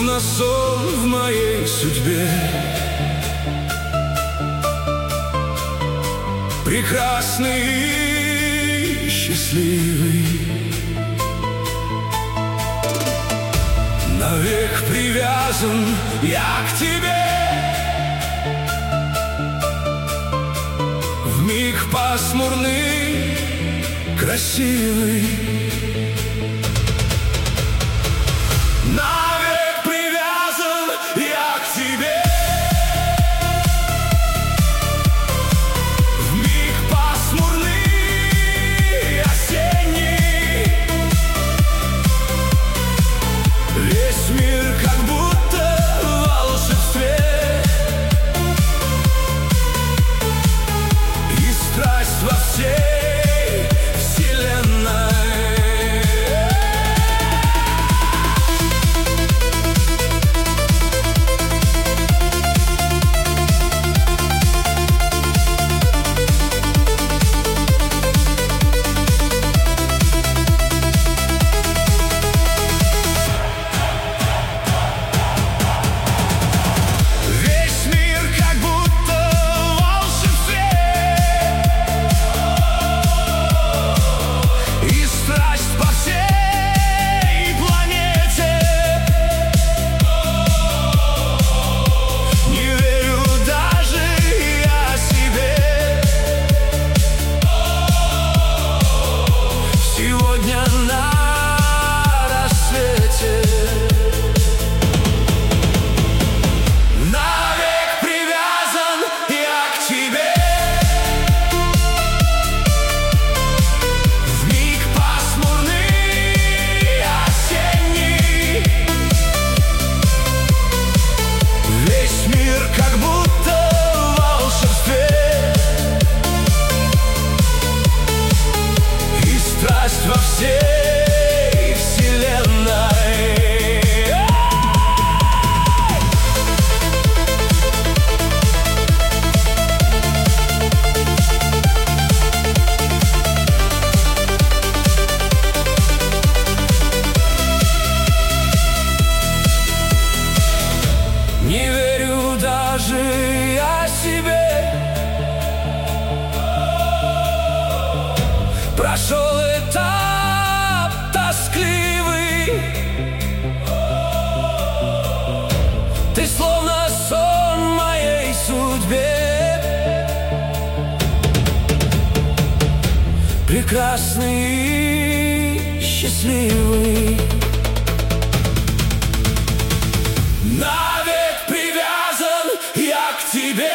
словно сон в моей судьбе. Прекрасный и счастливый, навек привязан я к тебе. Вмиг пасмурный, красивый, навек привязан я к тебе. Вмиг пасмурный, осенний, весь мир как будто в волшебстве, и страсть во всей вселенной. Во всей вселенной. Не верю даже я себе. Прошел этап тоскливый, ты словно сон в моей судьбе. Прекрасный и счастливый, навек привязан я к тебе.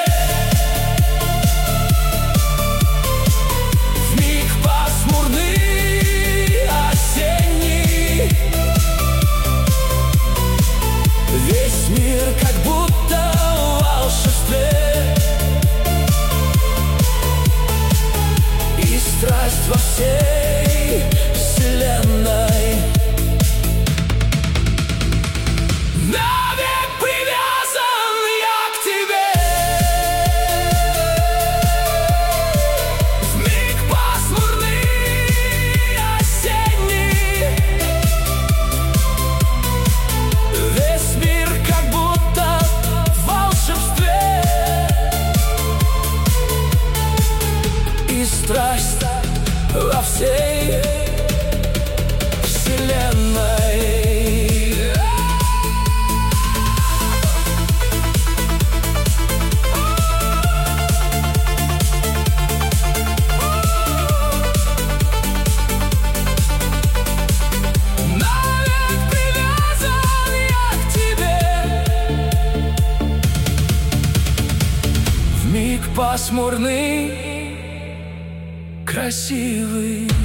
Весь мир как будто в волшебстве, и страсть во всей вселенной. Навек привязан я к тебе. Вмиг пасмурный, осенний, весь мир как будто в волшебстве, и страсть во всей вселенной. Навек привязан я к тебе. Вмиг пасмурный, красивый.